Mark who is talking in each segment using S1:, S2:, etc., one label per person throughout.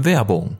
S1: Werbung.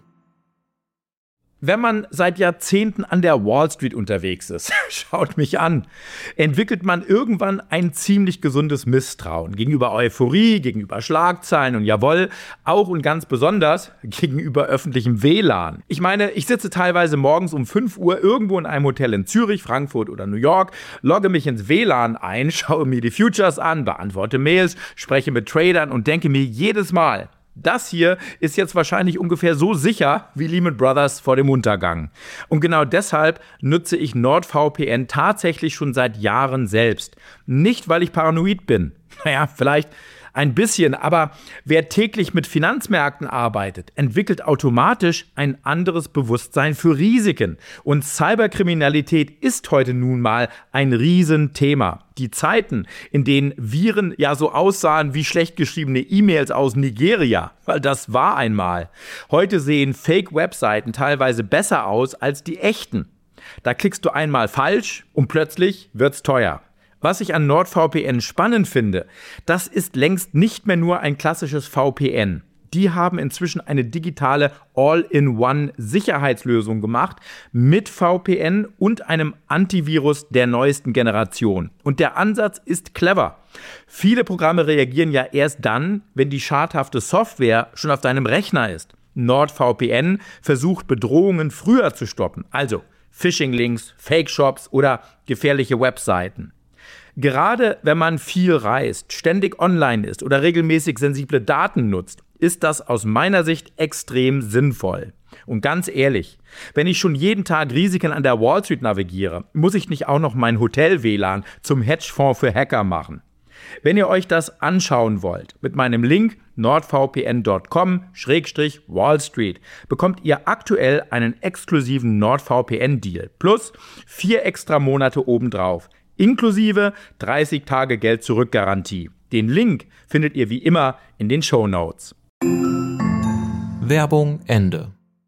S2: Wenn man seit Jahrzehnten an der Wall Street unterwegs ist, schaut mich an, entwickelt man irgendwann ein ziemlich gesundes Misstrauen gegenüber Euphorie, gegenüber Schlagzeilen und jawohl, auch und ganz besonders gegenüber öffentlichem WLAN. Ich meine, ich sitze teilweise morgens um 5 Uhr irgendwo in einem Hotel in Zürich, Frankfurt oder New York, logge mich ins WLAN ein, schaue mir die Futures an, beantworte Mails, spreche mit Tradern und denke mir jedes Mal, das hier ist jetzt wahrscheinlich ungefähr so sicher wie Lehman Brothers vor dem Untergang. Und genau deshalb nutze ich NordVPN tatsächlich schon seit Jahren selbst. Nicht, weil ich paranoid bin. Naja, vielleicht ein bisschen, aber wer täglich mit Finanzmärkten arbeitet, entwickelt automatisch ein anderes Bewusstsein für Risiken. Und Cyberkriminalität ist heute nun mal ein Riesenthema. Die Zeiten, in denen Viren ja so aussahen wie schlecht geschriebene E-Mails aus Nigeria, weil das war einmal. Heute sehen Fake-Webseiten teilweise besser aus als die echten. Da klickst du einmal falsch und plötzlich wird's teuer. Was ich an NordVPN spannend finde, das ist längst nicht mehr nur ein klassisches VPN. Die haben inzwischen eine digitale All-in-One-Sicherheitslösung gemacht mit VPN und einem Antivirus der neuesten Generation. Und der Ansatz ist clever. Viele Programme reagieren ja erst dann, wenn die schadhafte Software schon auf deinem Rechner ist. NordVPN versucht Bedrohungen früher zu stoppen, also Phishing-Links, Fake-Shops oder gefährliche Webseiten. Gerade wenn man viel reist, ständig online ist oder regelmäßig sensible Daten nutzt, ist das aus meiner Sicht extrem sinnvoll. Und ganz ehrlich, wenn ich schon jeden Tag Risiken an der Wall Street navigiere, muss ich nicht auch noch mein Hotel-WLAN zum Hedgefonds für Hacker machen. Wenn ihr euch das anschauen wollt, mit meinem Link nordvpn.com/Wall Street bekommt ihr aktuell einen exklusiven NordVPN-Deal plus 4 extra Monate obendrauf. Inklusive 30 Tage Geld-Zurück-Garantie. Den Link findet ihr wie immer in den Shownotes.
S1: Werbung Ende.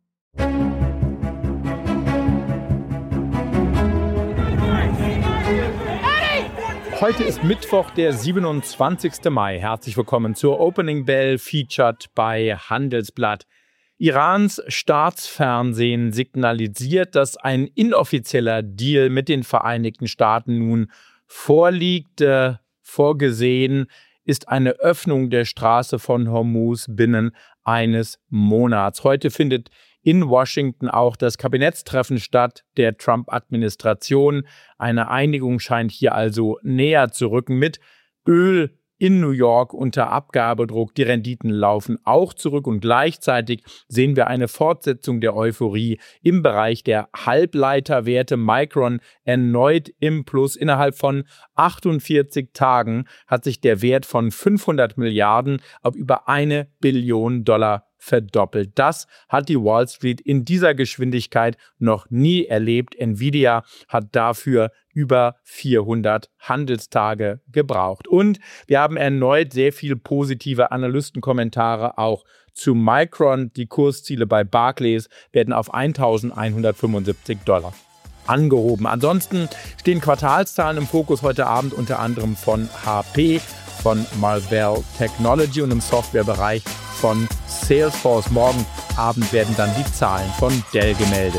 S2: Heute ist Mittwoch, der 27. Mai. Herzlich willkommen zur Opening Bell, featured bei Handelsblatt. Irans Staatsfernsehen signalisiert, dass ein inoffizieller Deal mit den Vereinigten Staaten nun vorliegt. Vorgesehen ist eine Öffnung der Straße von Hormuz binnen eines Monats. Heute findet in Washington auch das Kabinettstreffen statt der Trump-Administration. Eine Einigung scheint hier also näher zu rücken mit Öl in New York unter Abgabedruck. Die Renditen laufen auch zurück und gleichzeitig sehen wir eine Fortsetzung der Euphorie im Bereich der Halbleiterwerte. Micron erneut im Plus. Innerhalb von 48 Tagen hat sich der Wert von 500 Milliarden auf über $1 Billion verdoppelt. Das hat die Wall Street in dieser Geschwindigkeit noch nie erlebt. Nvidia hat dafür über 400 Handelstage gebraucht. Und wir haben erneut sehr viele positive Analystenkommentare auch zu Micron. Die Kursziele bei Barclays werden auf $1.175 angehoben. Ansonsten stehen Quartalszahlen im Fokus heute Abend, unter anderem von HP, von Marvell Technology und im Softwarebereich von Salesforce. Morgen Abend werden dann die Zahlen von Dell gemeldet.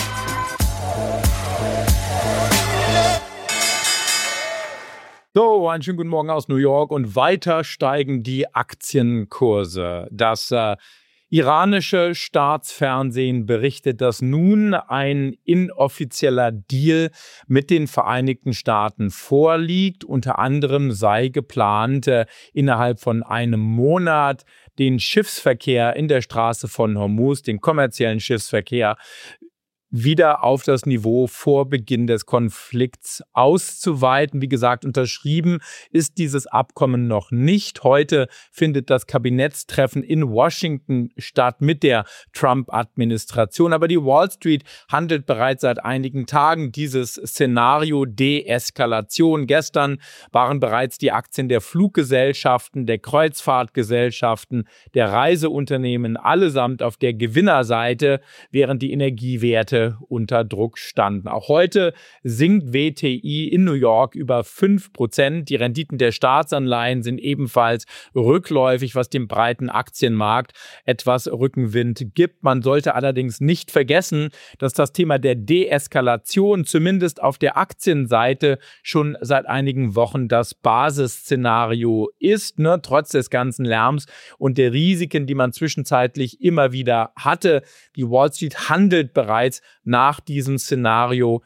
S2: So, einen schönen guten Morgen aus New York und weiter steigen die Aktienkurse. Das iranische Staatsfernsehen berichtet, dass nun ein inoffizieller Deal mit den Vereinigten Staaten vorliegt. Unter anderem sei geplant, innerhalb von einem Monat den Schiffsverkehr in der Straße von Hormuz, den kommerziellen Schiffsverkehr, wieder auf das Niveau vor Beginn des Konflikts auszuweiten. Wie gesagt, unterschrieben ist dieses Abkommen noch nicht. Heute findet das Kabinettstreffen in Washington statt mit der Trump-Administration. Aber die Wall Street handelt bereits seit einigen Tagen dieses Szenario Deeskalation. Gestern waren bereits die Aktien der Fluggesellschaften, der Kreuzfahrtgesellschaften, der Reiseunternehmen allesamt auf der Gewinnerseite, während die Energiewerte Märkte unter Druck standen. Auch heute sinkt WTI in New York über 5%. Die Renditen der Staatsanleihen sind ebenfalls rückläufig, was dem breiten Aktienmarkt etwas Rückenwind gibt. Man sollte allerdings nicht vergessen, dass das Thema der Deeskalation zumindest auf der Aktienseite schon seit einigen Wochen das Basisszenario ist, trotz des ganzen Lärms und der Risiken, die man zwischenzeitlich immer wieder hatte. Die Wall Street handelt bereits nach diesem Szenario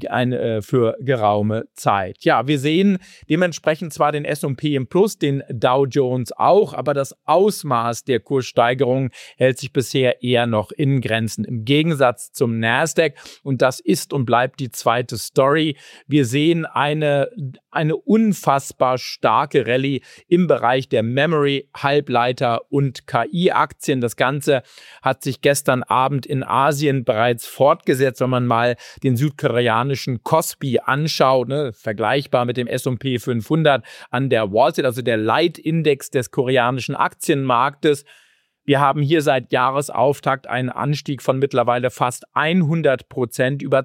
S2: für geraume Zeit. Ja, wir sehen dementsprechend zwar den S&P im Plus, den Dow Jones auch, aber das Ausmaß der Kurssteigerung hält sich bisher eher noch in Grenzen. Im Gegensatz zum Nasdaq, und das ist und bleibt die zweite Story, wir sehen eine unfassbar starke Rallye im Bereich der Memory, Halbleiter und KI-Aktien. Das Ganze hat sich gestern Abend in Asien bereits fortgesetzt, wenn man mal den südkoreanischen Kospi anschaut, vergleichbar mit dem S&P 500 an der Wall Street, also der Leitindex des koreanischen Aktienmarktes. Wir haben hier seit Jahresauftakt einen Anstieg von mittlerweile fast 100%, über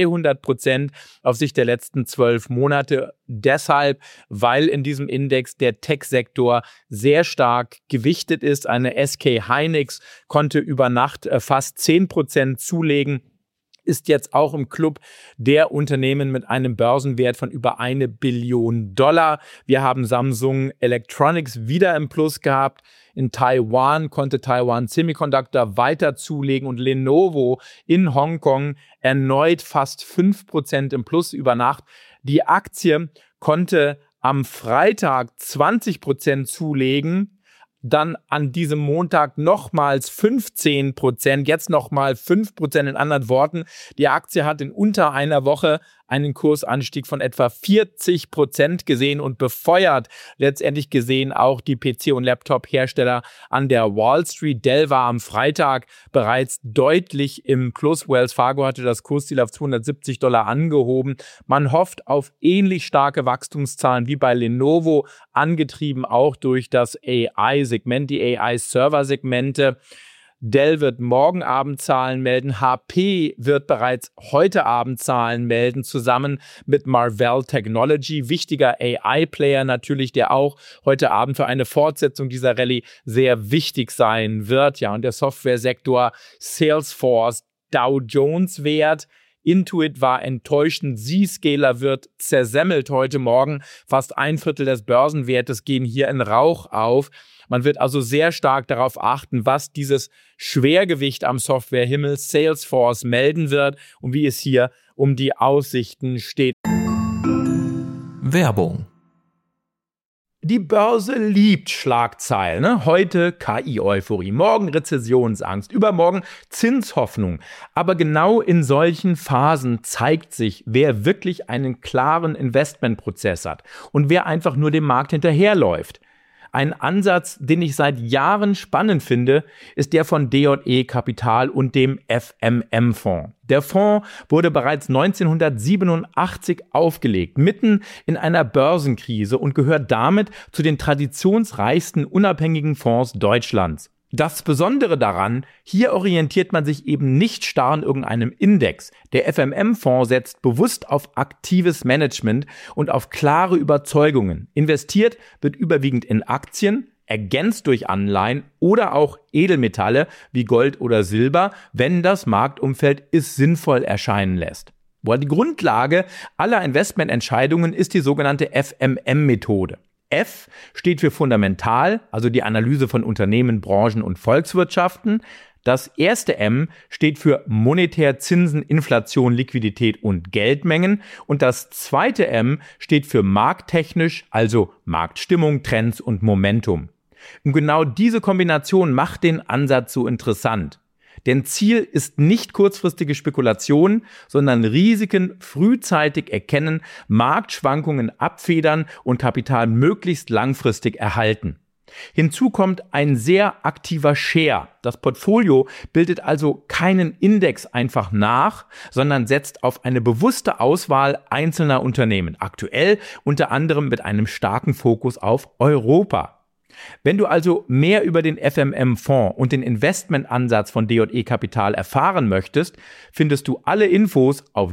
S2: 200% auf Sicht der letzten 12 Monate. Deshalb, weil in diesem Index der Tech-Sektor sehr stark gewichtet ist. Eine SK Hynix konnte über Nacht fast 10% zulegen. Ist jetzt auch im Club der Unternehmen mit einem Börsenwert von über $1 Billion. Wir haben Samsung Electronics wieder im Plus gehabt. In Taiwan konnte Taiwan Semiconductor weiter zulegen und Lenovo in Hongkong erneut fast 5% im Plus über Nacht. Die Aktie konnte am Freitag 20% zulegen. Dann an diesem Montag nochmals 15%, jetzt nochmal 5%. In anderen Worten, die Aktie hat in unter einer Woche einen Kursanstieg von etwa 40% gesehen und befeuert letztendlich gesehen auch die PC- und Laptop-Hersteller an der Wall Street. Dell war am Freitag bereits deutlich im Plus. Wells Fargo hatte das Kursziel auf $270 angehoben. Man hofft auf ähnlich starke Wachstumszahlen wie bei Lenovo, angetrieben auch durch das AI-Segment, die AI-Server-Segmente. Dell wird morgen Abend Zahlen melden. HP wird bereits heute Abend Zahlen melden, zusammen mit Marvell Technology, wichtiger AI-Player natürlich, der auch heute Abend für eine Fortsetzung dieser Rallye sehr wichtig sein wird. Ja, und der Softwaresektor Salesforce, Dow Jones Wert. Intuit war enttäuschend. Zscaler wird zersemmelt heute Morgen. Fast 1/4 des Börsenwertes gehen hier in Rauch auf. Man wird also sehr stark darauf achten, was dieses Schwergewicht am Softwarehimmel Salesforce melden wird und wie es hier um die Aussichten steht.
S1: Werbung.
S2: Die Börse liebt Schlagzeilen. Heute KI-Euphorie, morgen Rezessionsangst, übermorgen Zinshoffnung. Aber genau in solchen Phasen zeigt sich, wer wirklich einen klaren Investmentprozess hat und wer einfach nur dem Markt hinterherläuft. Ein Ansatz, den ich seit Jahren spannend finde, ist der von DJE Kapital und dem FMM-Fonds. Der Fonds wurde bereits 1987 aufgelegt, mitten in einer Börsenkrise und gehört damit zu den traditionsreichsten unabhängigen Fonds Deutschlands. Das Besondere daran, hier orientiert man sich eben nicht starr an irgendeinem Index. Der FMM-Fonds setzt bewusst auf aktives Management und auf klare Überzeugungen. Investiert wird überwiegend in Aktien, ergänzt durch Anleihen oder auch Edelmetalle wie Gold oder Silber, wenn das Marktumfeld es sinnvoll erscheinen lässt. Die Grundlage aller Investmententscheidungen ist die sogenannte FMM-Methode. F steht für fundamental, also die Analyse von Unternehmen, Branchen und Volkswirtschaften. Das erste M steht für monetär, Zinsen, Inflation, Liquidität und Geldmengen. Und das zweite M steht für markttechnisch, also Marktstimmung, Trends und Momentum. Und genau diese Kombination macht den Ansatz so interessant. Denn Ziel ist nicht kurzfristige Spekulation, sondern Risiken frühzeitig erkennen, Marktschwankungen abfedern und Kapital möglichst langfristig erhalten. Hinzu kommt ein sehr aktiver Share. Das Portfolio bildet also keinen Index einfach nach, sondern setzt auf eine bewusste Auswahl einzelner Unternehmen. Aktuell unter anderem mit einem starken Fokus auf Europa. Wenn du also mehr über den FMM-Fonds und den Investmentansatz von DJE Kapital erfahren möchtest, findest du alle Infos auf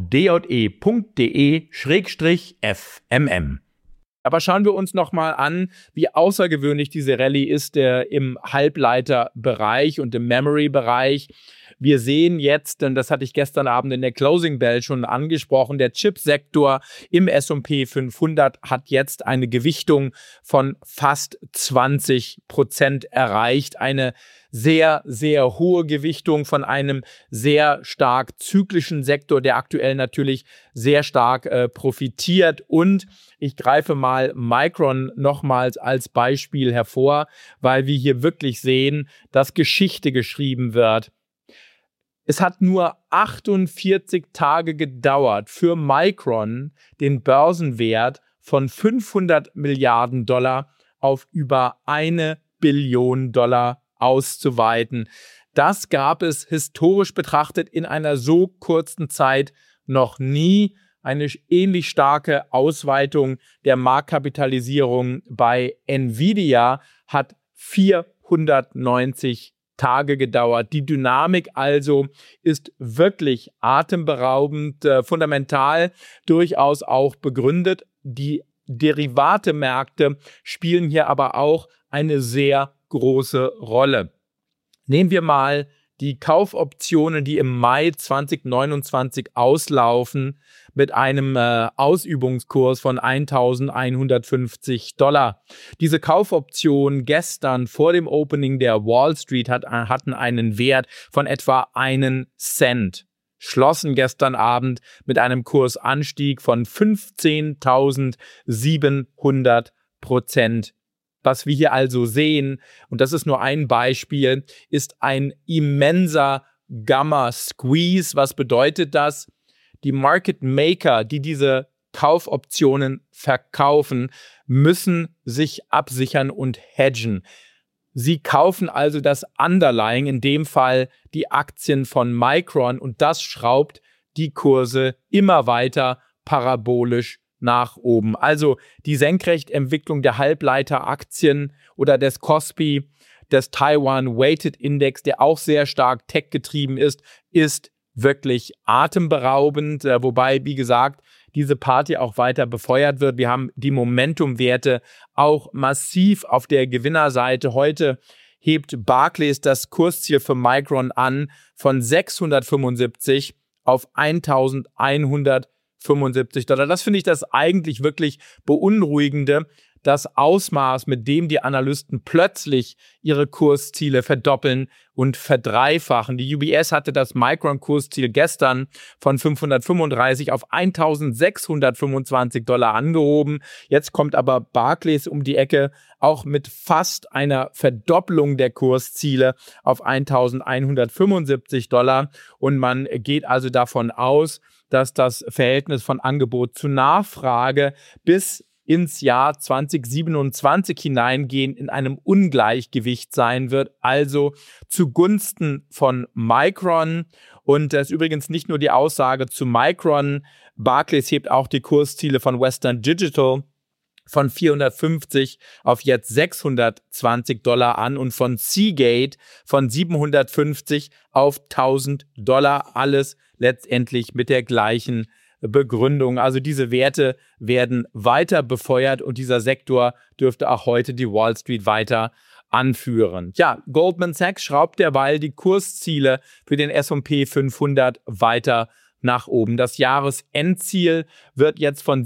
S2: dje.de/FMM. Aber schauen wir uns nochmal an, wie außergewöhnlich diese Rallye ist im Halbleiterbereich und im Memory-Bereich. Wir sehen jetzt, und das hatte ich gestern Abend in der Closing Bell schon angesprochen, der Chipsektor im S&P 500 hat jetzt eine Gewichtung von fast 20% erreicht. Eine sehr, sehr hohe Gewichtung von einem sehr stark zyklischen Sektor, der aktuell natürlich sehr stark profitiert. Und ich greife mal Micron nochmals als Beispiel hervor, weil wir hier wirklich sehen, dass Geschichte geschrieben wird. Es hat nur 48 Tage gedauert für Micron, den Börsenwert von 500 Milliarden Dollar auf über 1 Billion Dollar auszuweiten. Das gab es historisch betrachtet in einer so kurzen Zeit noch nie. Eine ähnlich starke Ausweitung der Marktkapitalisierung bei Nvidia hat 490 Tage gedauert. Die Dynamik also ist wirklich atemberaubend, fundamental durchaus auch begründet. Die Derivatemärkte spielen hier aber auch eine sehr große Rolle. Nehmen wir mal die Kaufoptionen, die im Mai 2029 auslaufen, mit einem Ausübungskurs von 1.150 Dollar. Diese Kaufoptionen gestern vor dem Opening der Wall Street hatten einen Wert von etwa 1 Cent. Schlossen gestern Abend mit einem Kursanstieg von 15.700%. Was wir hier also sehen, und das ist nur ein Beispiel, ist ein immenser Gamma-Squeeze. Was bedeutet das? Die Market Maker, die diese Kaufoptionen verkaufen, müssen sich absichern und hedgen. Sie kaufen also das Underlying, in dem Fall die Aktien von Micron, und das schraubt die Kurse immer weiter parabolisch nach oben. Also die Senkrechtentwicklung der Halbleiteraktien oder des Kospi, des Taiwan Weighted Index, der auch sehr stark tech-getrieben ist wirklich atemberaubend, wobei, wie gesagt, diese Party auch weiter befeuert wird. Wir haben die Momentumwerte auch massiv auf der Gewinnerseite. Heute hebt Barclays das Kursziel für Micron an von 675 auf 1.175 Dollar. Das finde ich das eigentlich wirklich Beunruhigende, das Ausmaß, mit dem die Analysten plötzlich ihre Kursziele verdoppeln und verdreifachen. Die UBS hatte das Micron-Kursziel gestern von 535 auf 1.625 Dollar angehoben. Jetzt kommt aber Barclays um die Ecke, auch mit fast einer Verdopplung der Kursziele auf 1.175 Dollar. Und man geht also davon aus, dass das Verhältnis von Angebot zu Nachfrage bis ins Jahr 2027 hineingehen in einem Ungleichgewicht sein wird, also zugunsten von Micron. Und das ist übrigens nicht nur die Aussage zu Micron. Barclays hebt auch die Kursziele von Western Digital von 450 auf jetzt 620 Dollar an und von Seagate von 750 auf 1000 Dollar. Alles letztendlich mit der gleichen Begründung. Also diese Werte werden weiter befeuert und dieser Sektor dürfte auch heute die Wall Street weiter anführen. Ja, Goldman Sachs schraubt derweil die Kursziele für den S&P 500 weiter nach oben. Das Jahresendziel wird jetzt von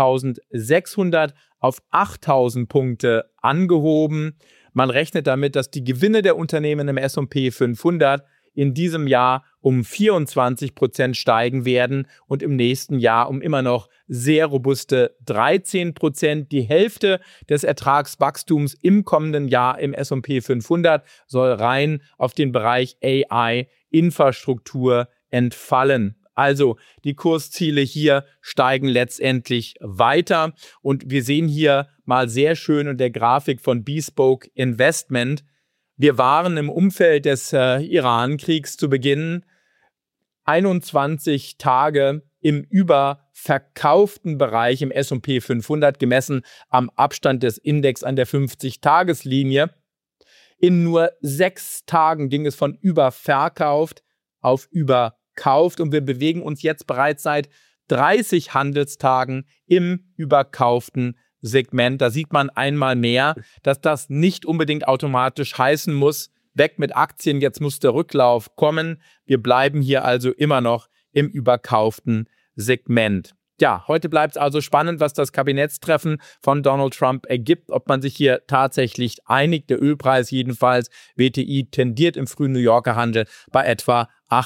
S2: 7.600 auf 8.000 Punkte angehoben. Man rechnet damit, dass die Gewinne der Unternehmen im S&P 500 in diesem Jahr um 24% steigen werden und im nächsten Jahr um immer noch sehr robuste 13%. Die Hälfte des Ertragswachstums im kommenden Jahr im S&P 500 soll rein auf den Bereich AI-Infrastruktur entfallen. Also die Kursziele hier steigen letztendlich weiter und wir sehen hier mal sehr schön in der Grafik von Bespoke Investment. Wir waren im Umfeld des Iran-Kriegs zu Beginn 21 Tage im über verkauften Bereich im S&P 500, gemessen am Abstand des Index an der 50-Tageslinie. In nur 6 Tagen ging es von überverkauft auf überkauft und wir bewegen uns jetzt bereits seit 30 Handelstagen im überkauften Segment. Da sieht man einmal mehr, dass das nicht unbedingt automatisch heißen muss, weg mit Aktien, jetzt muss der Rücklauf kommen. Wir bleiben hier also immer noch im überkauften Segment. Ja, heute bleibt es also spannend, was das Kabinettstreffen von Donald Trump ergibt, ob man sich hier tatsächlich einigt. Der Ölpreis jedenfalls, WTI, tendiert im frühen New Yorker Handel bei etwa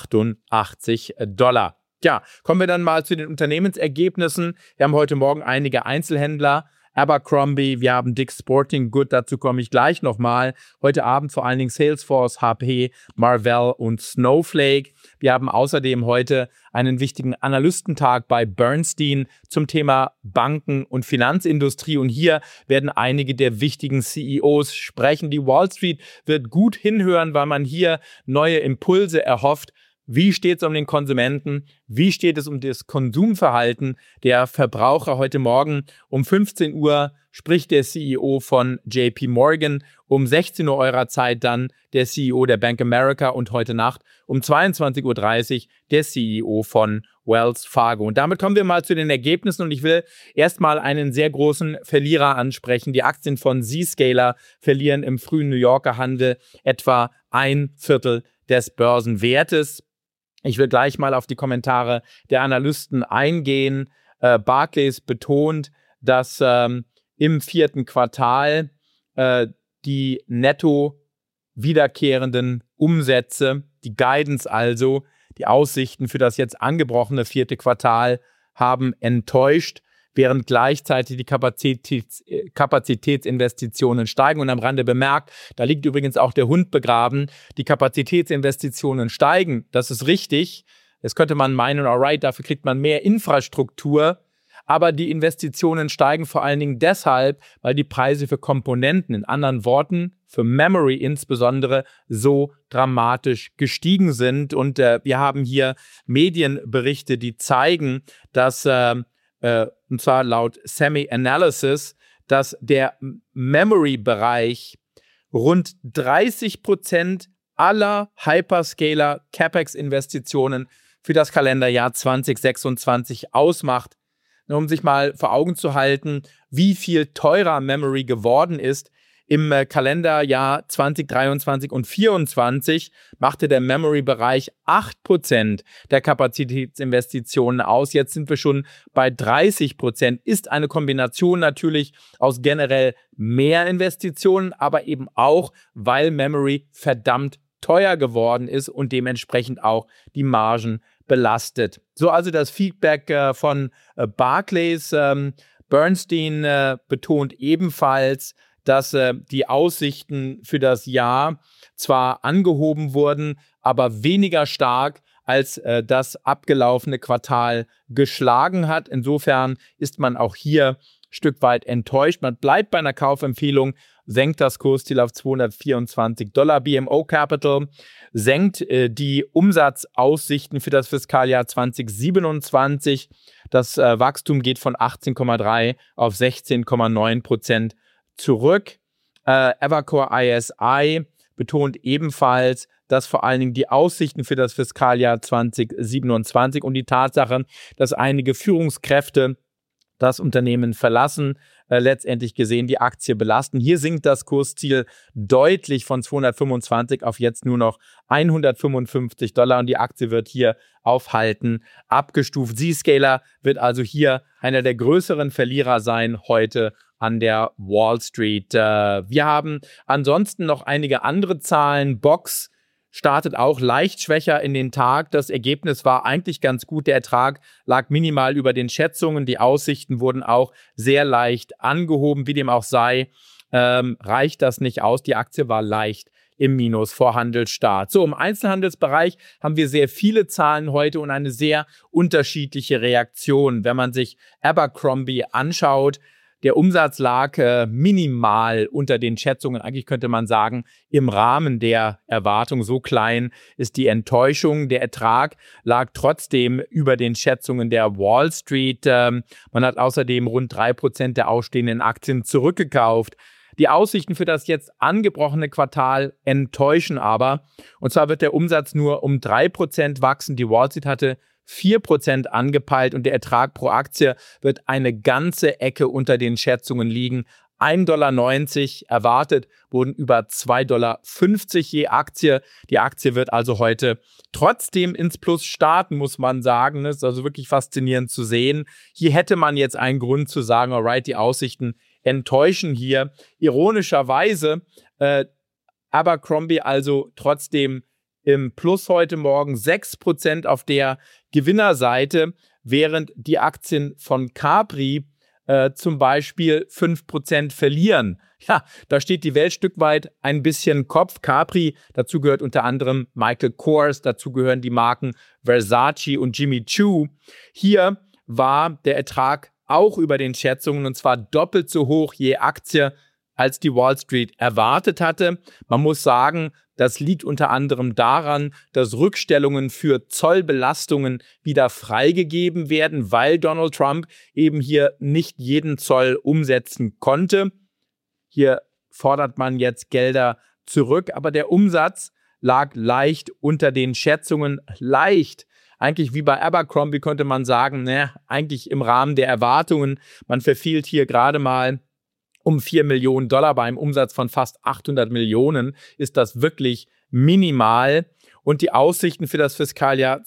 S2: $88. Ja, kommen wir dann mal zu den Unternehmensergebnissen. Wir haben heute Morgen einige Einzelhändler, Abercrombie, wir haben Dick's Sporting Goods, dazu komme ich gleich nochmal. Heute Abend vor allen Dingen Salesforce, HP, Marvell und Snowflake. Wir haben außerdem heute einen wichtigen Analystentag bei Bernstein zum Thema Banken- und Finanzindustrie. Und hier werden einige der wichtigen CEOs sprechen. Die Wall Street wird gut hinhören, weil man hier neue Impulse erhofft. Wie steht es um den Konsumenten? Wie steht es um das Konsumverhalten der Verbraucher? Heute Morgen um 15 Uhr spricht der CEO von JP Morgan, um 16 Uhr eurer Zeit dann der CEO der Bank America und heute Nacht um 22.30 Uhr der CEO von Wells Fargo. Und damit kommen wir mal zu den Ergebnissen und ich will erstmal einen sehr großen Verlierer ansprechen. Die Aktien von Zscaler verlieren im frühen New Yorker Handel etwa 1/4 des Börsenwertes. Ich will gleich mal auf die Kommentare der Analysten eingehen. Barclays betont, dass im 4. Quartal die netto wiederkehrenden Umsätze, die Guidance also, die Aussichten für das jetzt angebrochene 4. Quartal haben enttäuscht, während gleichzeitig die Kapazitätsinvestitionen steigen. Und am Rande bemerkt, da liegt übrigens auch der Hund begraben, die Kapazitätsinvestitionen steigen, das ist richtig. Jetzt könnte man meinen, alright, dafür kriegt man mehr Infrastruktur, aber die Investitionen steigen vor allen Dingen deshalb, weil die Preise für Komponenten, in anderen Worten für Memory insbesondere, so dramatisch gestiegen sind. Und wir haben hier Medienberichte, die zeigen, dass und zwar laut Semi-Analysis, dass der Memory-Bereich rund 30% aller Hyperscaler-CapEx-Investitionen für das Kalenderjahr 2026 ausmacht. Nur um sich mal vor Augen zu halten, wie viel teurer Memory geworden ist. Im Kalenderjahr 2023 und 2024 machte der Memory-Bereich 8% der Kapazitätsinvestitionen aus. Jetzt sind wir schon bei 30%. Ist eine Kombination natürlich aus generell mehr Investitionen, aber eben auch, weil Memory verdammt teuer geworden ist und dementsprechend auch die Margen belastet. So also das Feedback von Barclays. Bernstein betont ebenfalls, dass die Aussichten für das Jahr zwar angehoben wurden, aber weniger stark als das abgelaufene Quartal geschlagen hat. Insofern ist man auch hier ein Stück weit enttäuscht. Man bleibt bei einer Kaufempfehlung, senkt das Kursziel auf $224. BMO Capital senkt die Umsatzaussichten für das Fiskaljahr 2027. Das Wachstum geht von 18,3 auf 16,9% zurück. Evercore ISI betont ebenfalls, dass vor allen Dingen die Aussichten für das Fiskaljahr 2027 und die Tatsache, dass einige Führungskräfte das Unternehmen verlassen, letztendlich gesehen die Aktie belasten. Hier sinkt das Kursziel deutlich von 225 auf jetzt nur noch $155 und die Aktie wird hier auf Halten abgestuft. Zscaler wird also hier einer der größeren Verlierer sein heute an der Wall Street. Wir haben ansonsten noch einige andere Zahlen. Box startet auch leicht schwächer in den Tag. Das Ergebnis war eigentlich ganz gut. Der Ertrag lag minimal über den Schätzungen. Die Aussichten wurden auch sehr leicht angehoben. Wie dem auch sei, reicht das nicht aus. Die Aktie war leicht im Minus vor Handelsstart. So, im Einzelhandelsbereich haben wir sehr viele Zahlen heute und eine sehr unterschiedliche Reaktion. Wenn man sich Abercrombie anschaut, Der Umsatz lag minimal unter den Schätzungen. Eigentlich könnte man sagen, im Rahmen der Erwartung. So klein ist die Enttäuschung. Der Ertrag lag trotzdem über den Schätzungen der Wall Street. Man hat außerdem rund 3% der ausstehenden Aktien zurückgekauft. Die Aussichten für das jetzt angebrochene Quartal enttäuschen aber. Und zwar wird der Umsatz nur um 3% wachsen. Die Wall Street hatte 4% angepeilt und der Ertrag pro Aktie wird eine ganze Ecke unter den Schätzungen liegen. 1,90 Dollar erwartet, wurden über 2,50 Dollar je Aktie. Die Aktie wird also heute trotzdem ins Plus starten, muss man sagen. Das ist also wirklich faszinierend zu sehen. Hier hätte man jetzt einen Grund zu sagen, alright, die Aussichten enttäuschen hier. Ironischerweise Abercrombie also trotzdem im Plus heute Morgen 6% auf der Gewinnerseite, während die Aktien von Capri zum Beispiel 5% verlieren. Ja, da steht die Welt Stück weit ein bisschen Kopf. Capri, dazu gehört unter anderem Michael Kors, dazu gehören die Marken Versace und Jimmy Choo. Hier war der Ertrag auch über den Schätzungen und zwar doppelt so hoch je Aktie, als die Wall Street erwartet hatte. Man muss sagen, das liegt unter anderem daran, dass Rückstellungen für Zollbelastungen wieder freigegeben werden, weil Donald Trump eben hier nicht jeden Zoll umsetzen konnte. Hier fordert man jetzt Gelder zurück, aber der Umsatz lag leicht unter den Schätzungen, leicht. Eigentlich wie bei Abercrombie könnte man sagen, eigentlich im Rahmen der Erwartungen. Man verfehlt hier gerade mal um 4 Millionen Dollar bei einem Umsatz von fast 800 Millionen ist das wirklich minimal. Und die Aussichten für das Fiskaljahr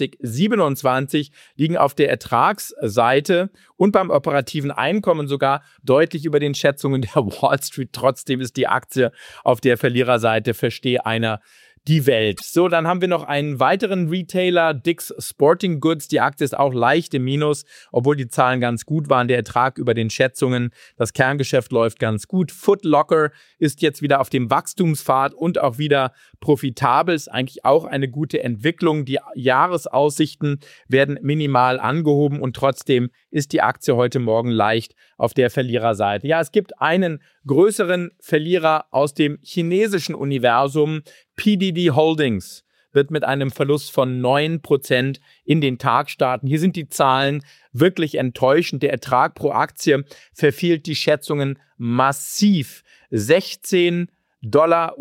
S2: 2027 liegen auf der Ertragsseite und beim operativen Einkommen sogar deutlich über den Schätzungen der Wall Street. Trotzdem ist die Aktie auf der Verliererseite, verstehe einer, die Welt. So, dann haben wir noch einen weiteren Retailer, Dick's Sporting Goods. Die Aktie ist auch leicht im Minus, obwohl die Zahlen ganz gut waren. Der Ertrag über den Schätzungen, das Kerngeschäft läuft ganz gut. Foot Locker ist jetzt wieder auf dem Wachstumspfad und auch wieder profitabel. Ist eigentlich auch eine gute Entwicklung. Die Jahresaussichten werden minimal angehoben und trotzdem ist die Aktie heute Morgen leicht auf der Verliererseite. Ja, es gibt einen größeren Verlierer aus dem chinesischen Universum. PDD Holdings wird mit einem Verlust von 9% in den Tag starten. Hier sind die Zahlen wirklich enttäuschend. Der Ertrag pro Aktie verfehlt die Schätzungen massiv. 16,08 Dollar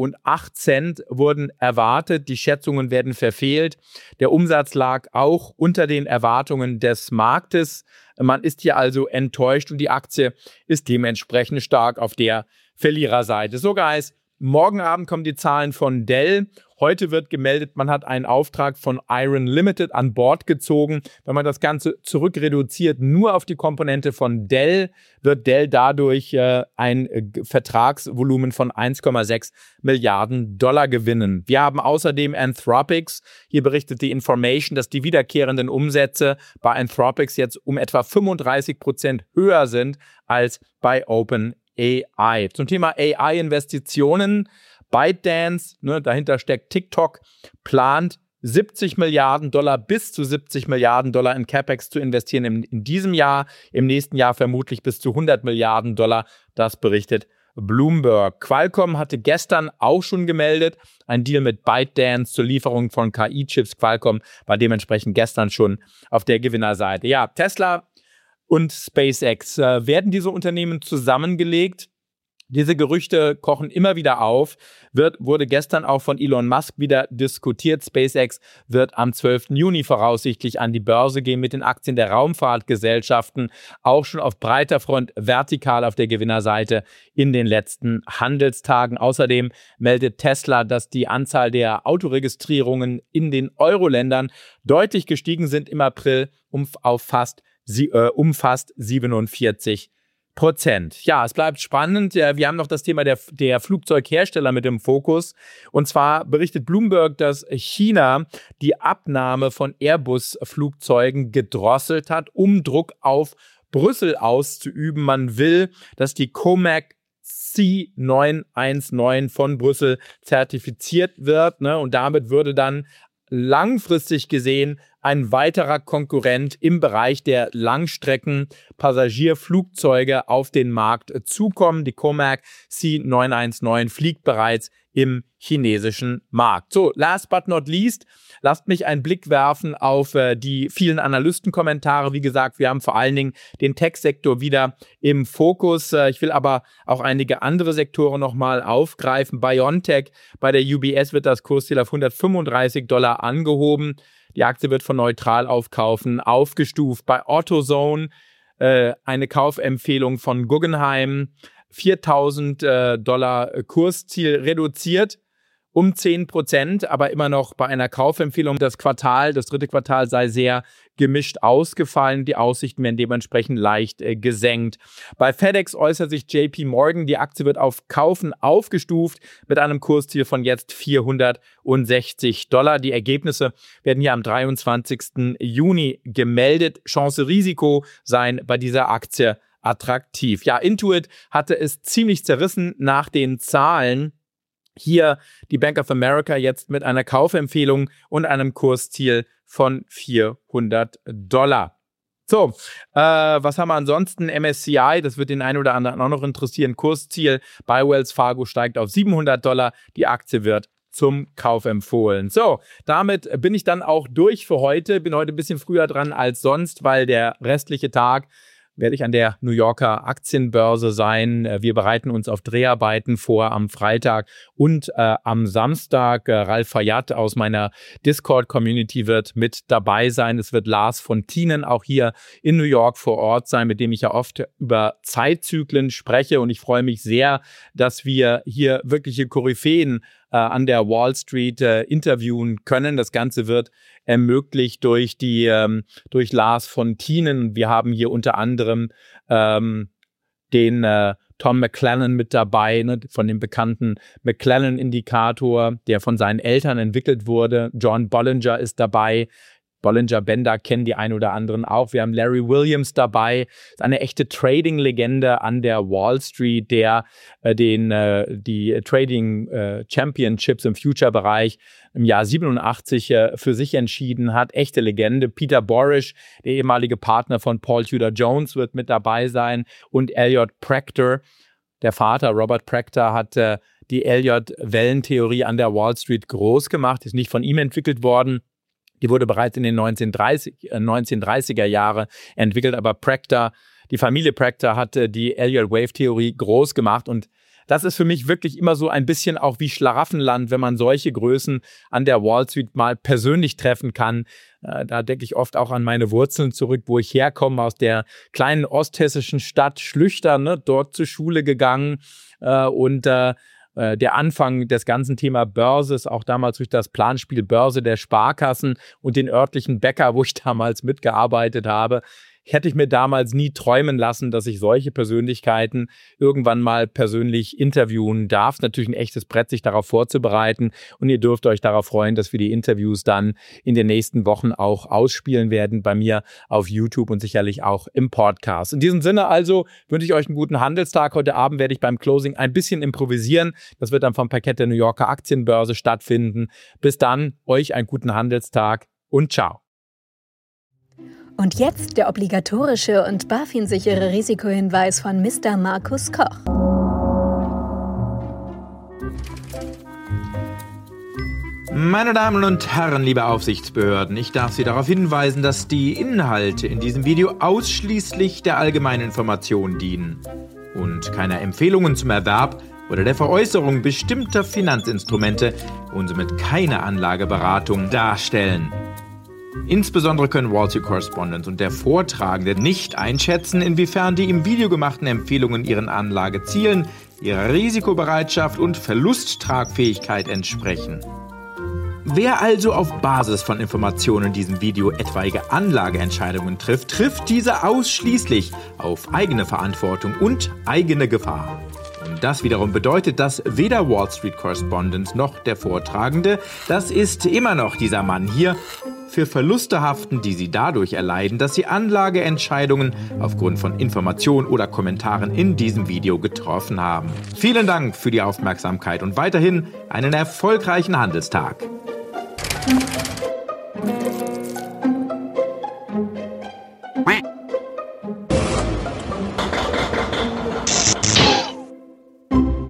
S2: wurden erwartet. Die Schätzungen werden verfehlt. Der Umsatz lag auch unter den Erwartungen des Marktes. Man ist hier also enttäuscht und die Aktie ist dementsprechend stark auf der Verliererseite. So, Guys, morgen Abend kommen die Zahlen von Dell. Heute wird gemeldet, man hat einen Auftrag von Iron Limited an Bord gezogen. Wenn man das Ganze zurückreduziert nur auf die Komponente von Dell, wird Dell dadurch ein Vertragsvolumen von 1,6 Milliarden Dollar gewinnen. Wir haben außerdem Anthropic. Hier berichtet die Information, dass die wiederkehrenden Umsätze bei Anthropic jetzt um etwa 35% höher sind als bei OpenAI. Zum Thema AI-Investitionen. ByteDance, dahinter steckt TikTok, plant 70 Milliarden Dollar bis zu 70 Milliarden Dollar in CapEx zu investieren in diesem Jahr, im nächsten Jahr vermutlich bis zu 100 Milliarden Dollar, das berichtet Bloomberg. Qualcomm hatte gestern auch schon gemeldet, ein Deal mit ByteDance zur Lieferung von KI-Chips. Qualcomm war dementsprechend gestern schon auf der Gewinnerseite. Ja, Tesla und SpaceX, werden diese Unternehmen zusammengelegt? Diese Gerüchte kochen immer wieder auf, wurde gestern auch von Elon Musk wieder diskutiert. SpaceX wird am 12. Juni voraussichtlich an die Börse gehen mit den Aktien der Raumfahrtgesellschaften, auch schon auf breiter Front vertikal auf der Gewinnerseite in den letzten Handelstagen. Außerdem meldet Tesla, dass die Anzahl der Autoregistrierungen in den Euro-Ländern deutlich gestiegen sind im April umfasst 47%. Ja, es bleibt spannend. Wir haben noch das Thema der Flugzeughersteller mit im Fokus. Und zwar berichtet Bloomberg, dass China die Abnahme von Airbus-Flugzeugen gedrosselt hat, um Druck auf Brüssel auszuüben. Man will, dass die COMAC C919 von Brüssel zertifiziert wird, und damit würde dann langfristig gesehen ein weiterer Konkurrent im Bereich der Langstrecken-Passagierflugzeuge auf den Markt zukommen. Die Comac C919 fliegt bereits im chinesischen Markt. So, last but not least, lasst mich einen Blick werfen auf die vielen Analystenkommentare. Wie gesagt, wir haben vor allen Dingen den Tech-Sektor wieder im Fokus. Ich will aber auch einige andere Sektoren nochmal aufgreifen. BioNTech, bei der UBS wird das Kursziel auf $135 angehoben. Die Aktie wird von neutral aufkaufen aufgestuft. Bei AutoZone eine Kaufempfehlung von Guggenheim. $4.000 Kursziel reduziert um 10%, aber immer noch bei einer Kaufempfehlung. Das dritte Quartal sei sehr gemischt ausgefallen. Die Aussichten werden dementsprechend leicht gesenkt. Bei FedEx äußert sich JP Morgan, die Aktie wird auf Kaufen aufgestuft mit einem Kursziel von jetzt $460. Die Ergebnisse werden hier am 23. Juni gemeldet. Chance-Risiko seien bei dieser Aktie attraktiv. Ja, Intuit hatte es ziemlich zerrissen nach den Zahlen. Hier die Bank of America jetzt mit einer Kaufempfehlung und einem Kursziel von $400. So, was haben wir ansonsten? MSCI, das wird den einen oder anderen auch noch interessieren. Kursziel bei Wells Fargo steigt auf $700. Die Aktie wird zum Kauf empfohlen. So, damit bin ich dann auch durch für heute. Bin heute ein bisschen früher dran als sonst, weil der restliche Tag werde ich an der New Yorker Aktienbörse sein. Wir bereiten uns auf Dreharbeiten vor am Freitag und am Samstag. Ralf Fayad aus meiner Discord-Community wird mit dabei sein. Es wird Lars von Tienen auch hier in New York vor Ort sein, mit dem ich ja oft über Zeitzyklen spreche. Und ich freue mich sehr, dass wir hier wirkliche Koryphäen an der Wall Street interviewen können. Das Ganze wird ermöglicht durch Lars von Tienen. Wir haben hier unter anderem den Tom McClellan mit dabei, ne, von dem bekannten McClellan-Indikator, der von seinen Eltern entwickelt wurde. John Bollinger ist dabei. Bollinger Bender kennen die einen oder anderen auch. Wir haben Larry Williams dabei. Das ist eine echte Trading-Legende an der Wall Street, der die Trading Championships im Future-Bereich im Jahr 87 für sich entschieden hat. Echte Legende. Peter Borish, der ehemalige Partner von Paul Tudor Jones, wird mit dabei sein. Und Elliot Proctor, der Vater Robert Proctor, hat die Elliott-Wellentheorie an der Wall Street groß gemacht. Ist nicht von ihm entwickelt worden. Die wurde bereits in den 1930er Jahre entwickelt, aber die Familie Proctor hat die Elliott-Wave-Theorie groß gemacht und das ist für mich wirklich immer so ein bisschen auch wie Schlaraffenland, wenn man solche Größen an der Wall Street mal persönlich treffen kann. Da denke ich oft auch an meine Wurzeln zurück, wo ich herkomme, aus der kleinen osthessischen Stadt Schlüchtern, ne, dort zur Schule gegangen und der Anfang des ganzen Thema Börse ist auch damals durch das Planspiel Börse der Sparkassen und den örtlichen Bäcker, wo ich damals mitgearbeitet habe. Hätte ich mir damals nie träumen lassen, dass ich solche Persönlichkeiten irgendwann mal persönlich interviewen darf. Natürlich ein echtes Brett, sich darauf vorzubereiten. Und ihr dürft euch darauf freuen, dass wir die Interviews dann in den nächsten Wochen auch ausspielen werden bei mir auf YouTube und sicherlich auch im Podcast. In diesem Sinne also wünsche ich euch einen guten Handelstag. Heute Abend werde ich beim Closing ein bisschen improvisieren. Das wird dann vom Parkett der New Yorker Aktienbörse stattfinden. Bis dann, euch einen guten Handelstag und ciao.
S1: Und jetzt der obligatorische und BaFin-sichere Risikohinweis von Mr. Markus Koch.
S3: Meine Damen und Herren, liebe Aufsichtsbehörden, ich darf Sie darauf hinweisen, dass die Inhalte in diesem Video ausschließlich der allgemeinen Information dienen und keine Empfehlungen zum Erwerb oder der Veräußerung bestimmter Finanzinstrumente und somit keine Anlageberatung darstellen. Insbesondere können Wall Street Correspondent und der Vortragende nicht einschätzen, inwiefern die im Video gemachten Empfehlungen ihren Anlagezielen, ihrer Risikobereitschaft und Verlusttragfähigkeit entsprechen. Wer also auf Basis von Informationen in diesem Video etwaige Anlageentscheidungen trifft, trifft diese ausschließlich auf eigene Verantwortung und eigene Gefahr. Und das wiederum bedeutet, dass weder Wall Street Correspondent noch der Vortragende, das ist immer noch dieser Mann hier, für Verluste haften, die sie dadurch erleiden, dass sie Anlageentscheidungen aufgrund von Informationen oder Kommentaren in diesem Video getroffen haben. Vielen Dank für die Aufmerksamkeit und weiterhin einen erfolgreichen Handelstag.